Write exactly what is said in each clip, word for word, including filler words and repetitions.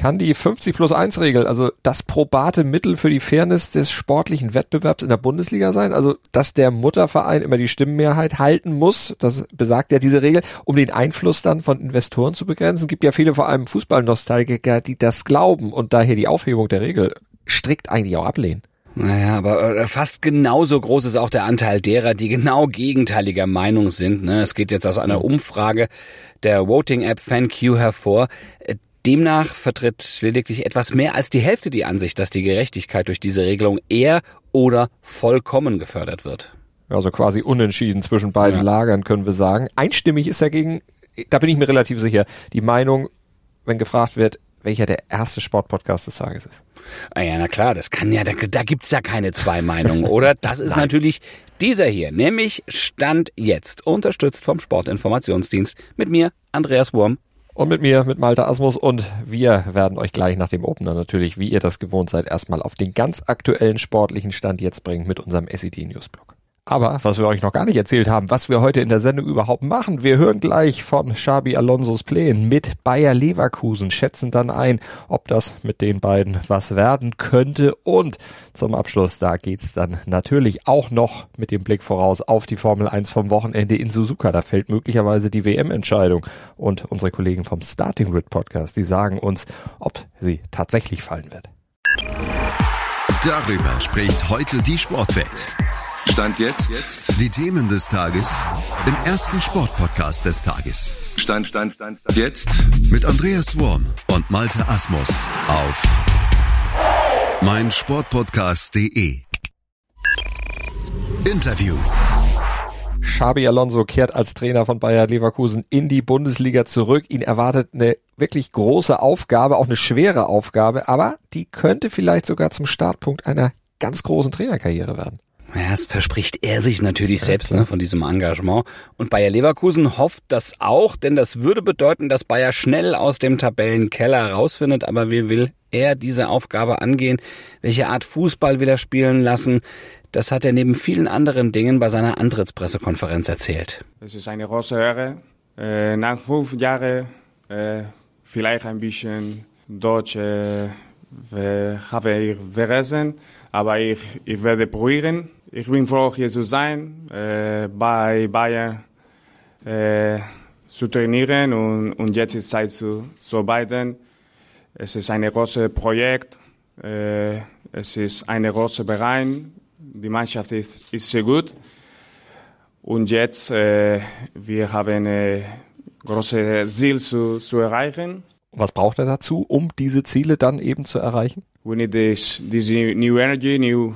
Kann die fünfzig plus eins Regel, also das probate Mittel für die Fairness des sportlichen Wettbewerbs in der Bundesliga sein? Also, dass der Mutterverein immer die Stimmenmehrheit halten muss, das besagt ja diese Regel, um den Einfluss dann von Investoren zu begrenzen. Es gibt ja viele, vor allem Fußballnostalgiker, die das glauben und daher die Aufhebung der Regel strikt eigentlich auch ablehnen. Naja, aber fast genauso groß ist auch der Anteil derer, die genau gegenteiliger Meinung sind. Es geht jetzt aus einer Umfrage der Voting-App FanQ hervor. Demnach vertritt lediglich etwas mehr als die Hälfte die Ansicht, dass die Gerechtigkeit durch diese Regelung eher oder vollkommen gefördert wird. Also quasi unentschieden zwischen beiden ja. Lagern, können wir sagen. Einstimmig ist dagegen, da bin ich mir relativ sicher, die Meinung, wenn gefragt wird, welcher der erste Sportpodcast des Tages ist. Ah ja, na klar, das kann ja, da, da gibt's ja keine zwei Meinungen, oder? Das ist natürlich dieser hier, nämlich Stand jetzt, unterstützt vom Sportinformationsdienst. Mit mir, Andreas Wurm. Und mit mir, mit Malte Asmus, und wir werden euch gleich nach dem Opener natürlich, wie ihr das gewohnt seid, erstmal auf den ganz aktuellen sportlichen Stand jetzt bringen mit unserem S E D-Newsblog. Aber was wir euch noch gar nicht erzählt haben, was wir heute in der Sendung überhaupt machen, wir hören gleich von Xabi Alonsos Plänen mit Bayer Leverkusen, schätzen dann ein, ob das mit den beiden was werden könnte, und zum Abschluss, da geht's dann natürlich auch noch mit dem Blick voraus auf die Formel eins vom Wochenende in Suzuka. Da fällt möglicherweise die W M-Entscheidung, und unsere Kollegen vom Starting Grid Podcast, die sagen uns, ob sie tatsächlich fallen wird. Darüber spricht heute die Sportwelt. Stand jetzt. jetzt. Die Themen des Tages im ersten Sportpodcast des Tages. Stand, Stand, Stand, Stand. Jetzt. Mit Andreas Wurm und Malte Asmus auf meinsportpodcast punkt de. Interview. Xabi Alonso kehrt als Trainer von Bayer Leverkusen in die Bundesliga zurück. Ihn erwartet eine wirklich große Aufgabe, auch eine schwere Aufgabe, aber die könnte vielleicht sogar zum Startpunkt einer ganz großen Trainerkarriere werden. Ja, das verspricht er sich natürlich ja, selbst ne, von diesem Engagement. Und Bayer Leverkusen hofft das auch, denn das würde bedeuten, dass Bayer schnell aus dem Tabellenkeller rausfindet. Aber wie will er diese Aufgabe angehen? Welche Art Fußball will er spielen lassen? Das hat er neben vielen anderen Dingen bei seiner Antrittspressekonferenz erzählt. Es ist eine große Ehre. Äh, nach fünf Jahren äh, vielleicht ein bisschen Deutsch äh, habe ich vergessen, aber ich, ich werde probieren. Ich bin froh, hier zu sein, äh, bei Bayern äh, zu trainieren, und, und jetzt ist Zeit zu, zu arbeiten. Es ist ein großes Projekt, äh, es ist ein großer Verein, die Mannschaft ist, ist sehr gut, und jetzt äh, wir haben ein großes Ziel zu, zu erreichen. Was braucht er dazu, um diese Ziele dann eben zu erreichen? We need this, this new energy, new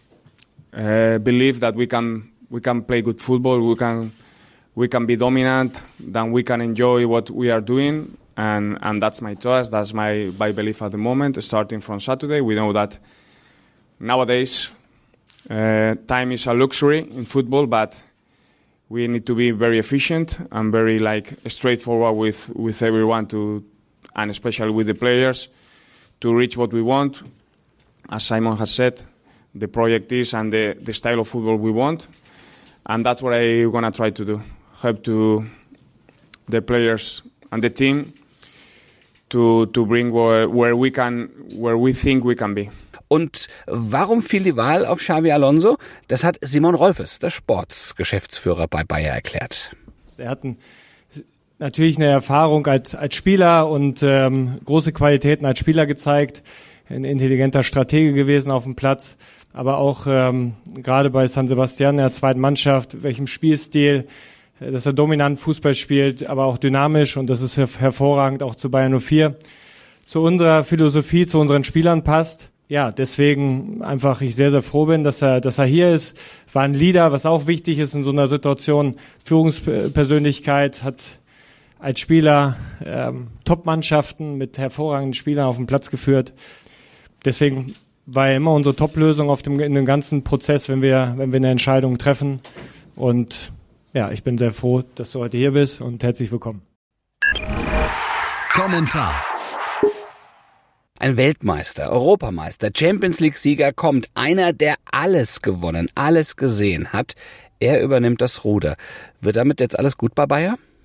uh, belief that we can we can play good football, we can we can be dominant, then we can enjoy what we are doing, and and that's my choice, that's my my belief at the moment. Starting from Saturday, we know that nowadays uh, time is a luxury in football, but we need to be very efficient and very like straightforward with with everyone to. And especially with the players, to reach what we want. As Simon has said, the project is and the, the style of football we want. And that's what I'm going to try to do. Help to the players and the team to, to bring where, where we can, where we think we can be. Und warum fiel die Wahl auf Xabi Alonso? Das hat Simon Rolfes, der Sportgeschäftsführer bei Bayer, erklärt. Er hat ein Natürlich eine Erfahrung als als Spieler und ähm, große Qualitäten als Spieler gezeigt, ein intelligenter Stratege gewesen auf dem Platz, aber auch ähm, gerade bei San Sebastian, der zweiten Mannschaft, welchem Spielstil, äh, dass er dominant Fußball spielt, aber auch dynamisch, und das ist her- hervorragend auch zu Bayern null vier, zu unserer Philosophie, zu unseren Spielern passt. Ja, deswegen einfach ich sehr, sehr froh bin, dass er, dass er hier ist. War ein Leader, was auch wichtig ist in so einer Situation. Führungspersönlichkeit, hat als Spieler ähm, Top-Mannschaften mit hervorragenden Spielern auf den Platz geführt. Deswegen war er immer unsere Top-Lösung auf dem, in dem ganzen Prozess, wenn wir, wenn wir eine Entscheidung treffen. Und ja, ich bin sehr froh, dass du heute hier bist, und herzlich willkommen. Kommentar. Ein Weltmeister, Europameister, Champions-League-Sieger kommt. Einer, der alles gewonnen, alles gesehen hat. Er übernimmt das Ruder. Wird damit jetzt alles gut bei Bayer?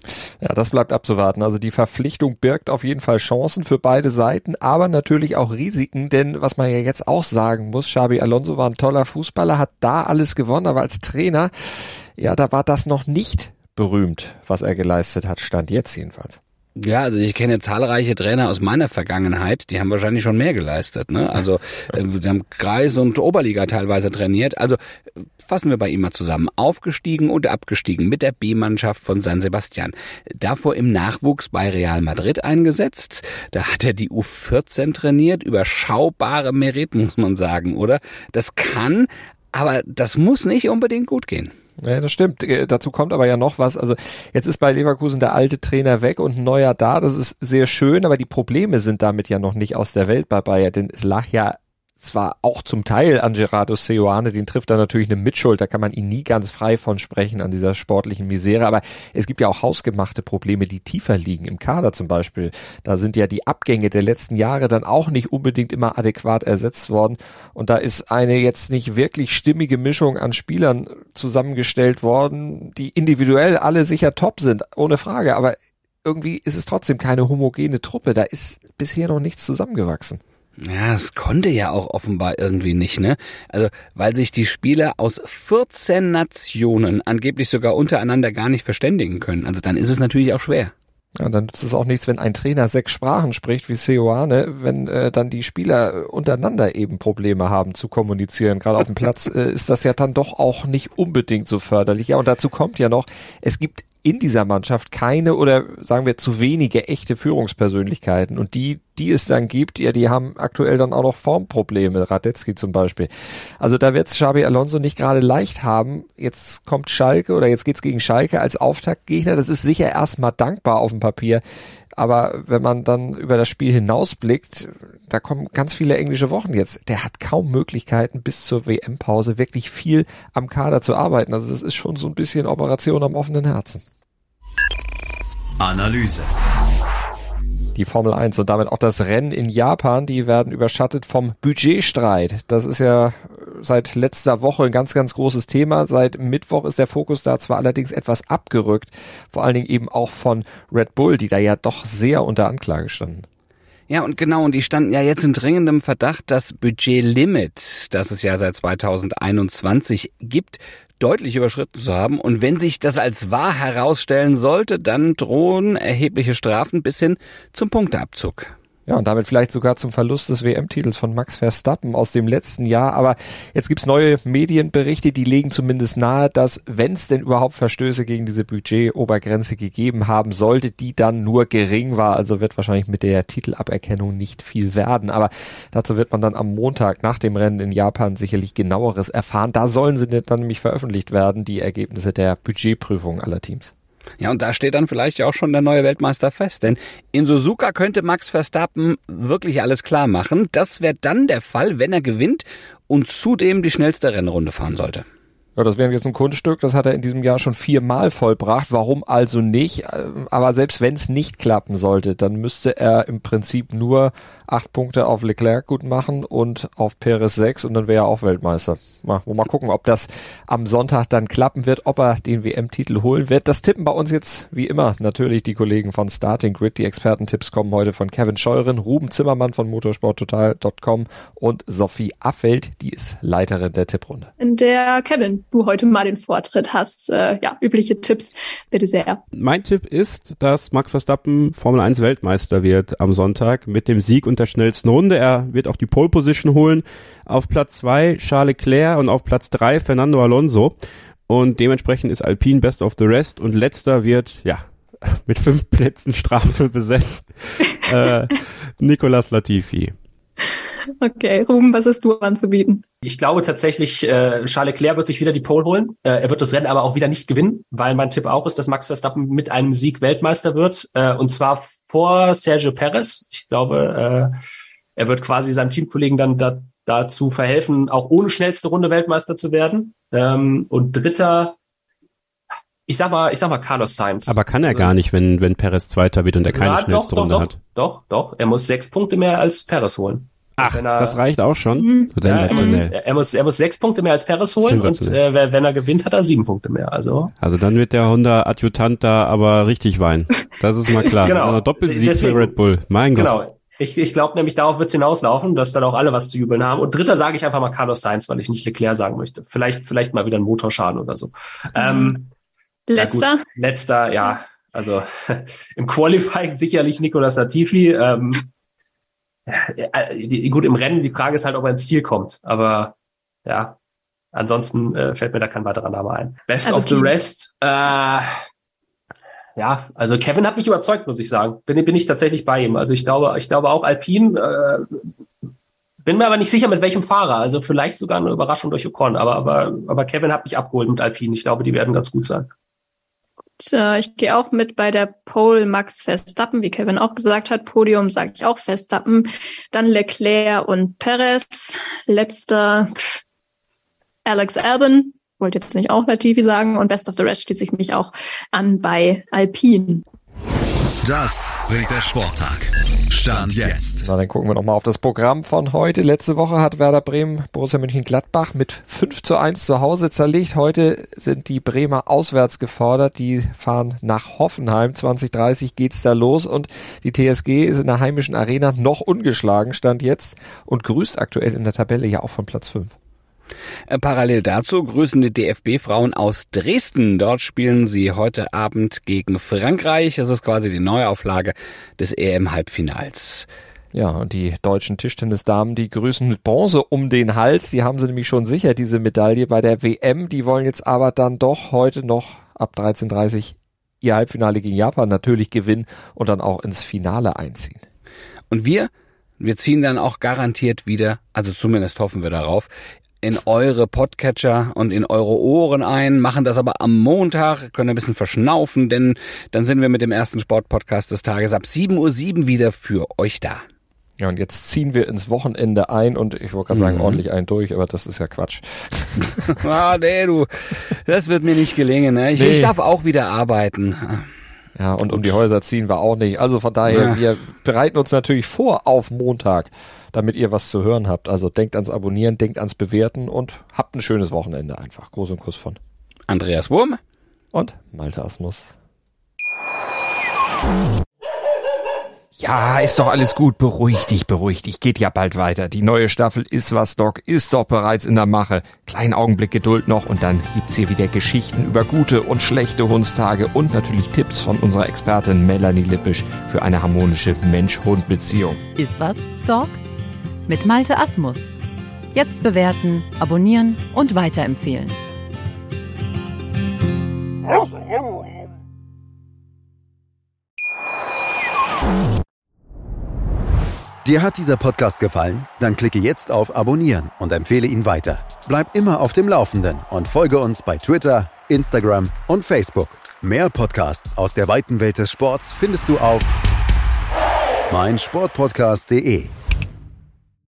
Ja, das bleibt abzuwarten. Also die Verpflichtung birgt auf jeden Fall Chancen für beide Seiten, aber natürlich auch Risiken, denn was man ja jetzt auch sagen muss, Xabi Alonso war ein toller Fußballer, hat da alles gewonnen, aber als Trainer, ja, da war das noch nicht berühmt, was er geleistet hat, Stand jetzt jedenfalls. Ja, also ich kenne zahlreiche Trainer aus meiner Vergangenheit, die haben wahrscheinlich schon mehr geleistet, ne? Also äh, die haben Kreis und Oberliga teilweise trainiert. Also fassen wir bei ihm mal zusammen. Aufgestiegen und abgestiegen mit der B-Mannschaft von San Sebastian. Davor im Nachwuchs bei Real Madrid eingesetzt. Da hat er die U vierzehn trainiert. Überschaubare Merit, muss man sagen, oder? Das kann, aber das muss nicht unbedingt gut gehen. Ja, das stimmt. Dazu kommt aber ja noch was. Also jetzt ist bei Leverkusen der alte Trainer weg und ein neuer da. Das ist sehr schön, aber die Probleme sind damit ja noch nicht aus der Welt bei Bayer, denn es lag ja zwar auch zum Teil an Gerardo Seoane, den trifft er natürlich eine Mitschuld, da kann man ihn nie ganz frei von sprechen an dieser sportlichen Misere, aber es gibt ja auch hausgemachte Probleme, die tiefer liegen, im Kader zum Beispiel. Da sind ja die Abgänge der letzten Jahre dann auch nicht unbedingt immer adäquat ersetzt worden und da ist eine jetzt nicht wirklich stimmige Mischung an Spielern zusammengestellt worden, die individuell alle sicher top sind, ohne Frage, aber irgendwie ist es trotzdem keine homogene Truppe, da ist bisher noch nichts zusammengewachsen. Ja, es konnte ja auch offenbar irgendwie nicht, ne? Also, weil sich die Spieler aus vierzehn Nationen angeblich sogar untereinander gar nicht verständigen können. Also dann ist es natürlich auch schwer. Ja, dann nützt es auch nichts, wenn ein Trainer sechs Sprachen spricht wie Seoane, wenn äh, dann die Spieler untereinander eben Probleme haben zu kommunizieren. Gerade auf dem Platz äh, ist das ja dann doch auch nicht unbedingt so förderlich. Ja, und dazu kommt ja noch, es gibt in dieser Mannschaft keine oder sagen wir zu wenige echte Führungspersönlichkeiten und die, die es dann gibt, ja, die haben aktuell dann auch noch Formprobleme, Radetzky zum Beispiel. Also da wird es Xabi Alonso nicht gerade leicht haben. Jetzt kommt Schalke oder jetzt geht's gegen Schalke als Auftaktgegner. Das ist sicher erstmal dankbar auf dem Papier, aber wenn man dann über das Spiel hinausblickt, da kommen ganz viele englische Wochen jetzt. Der hat kaum Möglichkeiten, bis zur W M-Pause wirklich viel am Kader zu arbeiten. Also das ist schon so ein bisschen Operation am offenen Herzen. Analyse. Die Formel eins und damit auch das Rennen in Japan, die werden überschattet vom Budgetstreit. Das ist ja seit letzter Woche ein ganz, ganz großes Thema. Seit Mittwoch ist der Fokus da zwar allerdings etwas abgerückt, vor allen Dingen eben auch von Red Bull, die da ja doch sehr unter Anklage standen. Ja, und genau, und die standen ja jetzt in dringendem Verdacht, das Budgetlimit, das es ja seit zweitausendeinundzwanzig gibt, deutlich überschritten zu haben. Und wenn sich das als wahr herausstellen sollte, dann drohen erhebliche Strafen bis hin zum Punkteabzug. Ja, und damit vielleicht sogar zum Verlust des W M-Titels von Max Verstappen aus dem letzten Jahr. Aber jetzt gibt's neue Medienberichte, die legen zumindest nahe, dass, wenn es denn überhaupt Verstöße gegen diese Budgetobergrenze gegeben haben sollte, die dann nur gering war. Also wird wahrscheinlich mit der Titelaberkennung nicht viel werden. Aber dazu wird man dann am Montag nach dem Rennen in Japan sicherlich genaueres erfahren. Da sollen sie dann nämlich veröffentlicht werden, die Ergebnisse der Budgetprüfung aller Teams. Ja, und da steht dann vielleicht auch schon der neue Weltmeister fest, denn in Suzuka könnte Max Verstappen wirklich alles klar machen. Das wäre dann der Fall, wenn er gewinnt und zudem die schnellste Rennrunde fahren sollte. Ja, das wäre jetzt ein Kunststück, das hat er in diesem Jahr schon viermal vollbracht. Warum also nicht? Aber selbst wenn es nicht klappen sollte, dann müsste er im Prinzip nur acht Punkte auf Leclerc gut machen und auf Perez sechs und dann wäre er auch Weltmeister. Mal, mal gucken, ob das am Sonntag dann klappen wird, ob er den W M-Titel holen wird. Das tippen bei uns jetzt wie immer natürlich die Kollegen von Starting Grid. Die Expertentipps kommen heute von Kevin Scheuren, Ruben Zimmermann von motorsporttotal Punkt com und Sophie Affeld, die ist Leiterin der Tipprunde. In der Kevin du heute mal den Vortritt hast. Äh, ja, übliche Tipps, bitte sehr. Mein Tipp ist, dass Max Verstappen Formel eins Weltmeister wird am Sonntag mit dem Sieg und der schnellsten Runde. Er wird auch die Pole Position holen. Auf Platz zwei Charles Leclerc und auf Platz drei Fernando Alonso. Und dementsprechend ist Alpine best of the rest und letzter wird, ja, mit fünf Plätzen Strafe besetzt, äh, Nicolas Latifi. Okay, Ruben, was hast du anzubieten? Ich glaube tatsächlich, äh, Charles Leclerc wird sich wieder die Pole holen. Äh, er wird das Rennen aber auch wieder nicht gewinnen, weil mein Tipp auch ist, dass Max Verstappen mit einem Sieg Weltmeister wird. Äh, und zwar vor Sergio Perez. Ich glaube, äh, er wird quasi seinem Teamkollegen dann da, dazu verhelfen, auch ohne schnellste Runde Weltmeister zu werden. Ähm, und dritter, ich sag mal, ich sag mal Carlos Sainz. Aber kann er gar nicht, wenn, wenn Perez Zweiter wird und er keine ja, schnellste doch, Runde doch, hat. Doch, doch, er muss sechs Punkte mehr als Perez holen. Ach, er, das reicht auch schon? Mhm. Sensationell. Ja, er, muss, er, muss, er muss sechs Punkte mehr als Perez holen und äh, wenn er gewinnt, hat er sieben Punkte mehr. Also also dann wird der Honda-Adjutant da aber richtig weinen. Das ist mal klar. Genau. Also Doppelsieg Deswegen, für Red Bull. Mein Gott. Genau. Ich, ich glaube nämlich, darauf wird es hinauslaufen, dass dann auch alle was zu jubeln haben. Und dritter sage ich einfach mal Carlos Sainz, weil ich nicht Leclerc sagen möchte. Vielleicht vielleicht mal wieder ein Motorschaden oder so. Mhm. Ähm, Letzter? Ja gut, letzter, ja. Also im Qualifying sicherlich Nicolas Latifi. Ähm, äh, gut, im Rennen, die Frage ist halt, ob er ins Ziel kommt. Aber ja, ansonsten äh, fällt mir da kein weiterer Name ein. Best also of the rest, äh, ja, also Kevin hat mich überzeugt, muss ich sagen. Bin, bin ich tatsächlich bei ihm. Also ich glaube, ich glaube auch Alpine, äh, bin mir aber nicht sicher, mit welchem Fahrer. Also vielleicht sogar eine Überraschung durch Ocon. Aber, aber, aber Kevin hat mich abgeholt mit Alpine. Ich glaube, die werden ganz gut sein. Ich gehe auch mit bei der Pole Max Verstappen, wie Kevin auch gesagt hat. Podium sage ich auch Verstappen. Dann Leclerc und Perez. Letzter pff, Alex Albon. Wollte jetzt nicht auch Latifi sagen. Und Best of the Rest schließe ich mich auch an bei Alpine. Das bringt der Sporttag. Stand jetzt. Na, dann gucken wir nochmal auf das Programm von heute. Letzte Woche hat Werder Bremen Borussia Mönchengladbach mit fünf zu eins zu Hause zerlegt. Heute sind die Bremer auswärts gefordert. Die fahren nach Hoffenheim. zwanzig dreißig geht's da los und die T S G ist in der heimischen Arena noch ungeschlagen, Stand jetzt, und grüßt aktuell in der Tabelle ja auch von Platz fünf. Parallel dazu grüßen die D F B-Frauen aus Dresden. Dort spielen sie heute Abend gegen Frankreich. Das ist quasi die Neuauflage des E M-Halbfinals. Ja, und die deutschen Tischtennisdamen, die grüßen mit Bronze um den Hals. Die haben sie nämlich schon sicher, diese Medaille bei der W M. Die wollen jetzt aber dann doch heute noch ab dreizehn Uhr dreißig ihr Halbfinale gegen Japan natürlich gewinnen und dann auch ins Finale einziehen. Und wir, wir ziehen dann auch garantiert wieder, also zumindest hoffen wir darauf, in eure Podcatcher und in eure Ohren ein, machen das aber am Montag, können ein bisschen verschnaufen, denn dann sind wir mit dem ersten Sportpodcast des Tages ab sieben Uhr sieben wieder für euch da. Ja, und jetzt ziehen wir ins Wochenende ein und ich wollte gerade sagen, mhm. ordentlich ein durch, aber das ist ja Quatsch. Ah, nee, du, das wird mir nicht gelingen, ne? Ich, nee. ich darf auch wieder arbeiten. Ja, und um die Häuser ziehen wir auch nicht. Also von daher, ja. wir bereiten uns natürlich vor auf Montag, damit ihr was zu hören habt. Also denkt ans Abonnieren, denkt ans Bewerten und habt ein schönes Wochenende einfach. Gruß und Kuss von Andreas Wurm und Malte Asmus. Ja, ist doch alles gut. Beruhig dich, beruhig dich. Geht ja bald weiter. Die neue Staffel Iswas Dog ist doch bereits in der Mache. Kleinen Augenblick Geduld noch und dann gibt's hier wieder Geschichten über gute und schlechte Hundstage und natürlich Tipps von unserer Expertin Melanie Lippisch für eine harmonische Mensch-Hund-Beziehung. Iswas Dog? Mit Malte Asmus. Jetzt bewerten, abonnieren und weiterempfehlen. Dir hat dieser Podcast gefallen? Dann klicke jetzt auf Abonnieren und empfehle ihn weiter. Bleib immer auf dem Laufenden und folge uns bei Twitter, Instagram und Facebook. Mehr Podcasts aus der weiten Welt des Sports findest du auf meinsportpodcast punkt de.